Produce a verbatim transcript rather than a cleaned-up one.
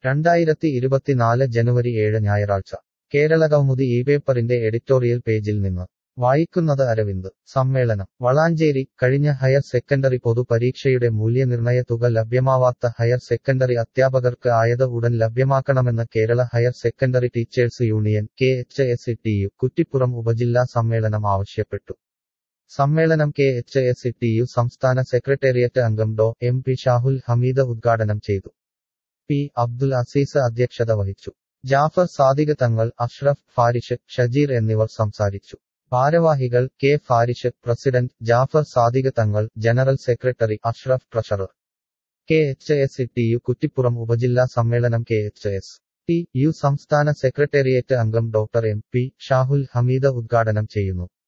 രണ്ടായിരത്തി ഇരുപത്തിനാല് ജനുവരി ഏഴ് ഞായറാഴ്ച കേരളകൗമുദി ഈ പേപ്പറിന്റെ എഡിറ്റോറിയൽ പേജിൽ നിന്ന് വായിക്കുന്നത് അരവിന്ദ്. സമ്മേളനം വളാഞ്ചേരി. കഴിഞ്ഞ ഹയർ സെക്കൻഡറി പൊതുപരീക്ഷയുടെ മൂല്യനിർണയ തുക ലഭ്യമാവാത്ത ഹയർ സെക്കൻഡറി അധ്യാപകർക്ക് ആയത് ഉടൻ ലഭ്യമാക്കണമെന്ന് Kerala higher secondary teachers union K H S T U Kuttippuram ഉപജില്ലാ സമ്മേളനം ആവശ്യപ്പെട്ടു. സമ്മേളനം K H S T U സംസ്ഥാന സെക്രട്ടേറിയറ്റ് അംഗം Dr M P Shahul Hameed ഉദ്ഘാടനം ചെയ്തു. പി അബ്ദുൽ അസീസ് അധ്യക്ഷത വഹിച്ചു. ജാഫർ സാദിഖ് തങ്ങൾ, അഷ്റഫ് ഫാരിഷ്, ഷജീർ എന്നിവർ സംസാരിച്ചു. ഭാരവാഹികൾ K Farish president, Jafar Sadiq Thangal general secretary, Ashraf treasurer. K H S T U Kuttippuram ഉപജില്ലാ സമ്മേളനം K H S T U സംസ്ഥാന സെക്രട്ടേറിയറ്റ് അംഗം doctor M P Shahul Hameed ഉദ്ഘാടനം ചെയ്യുന്നു.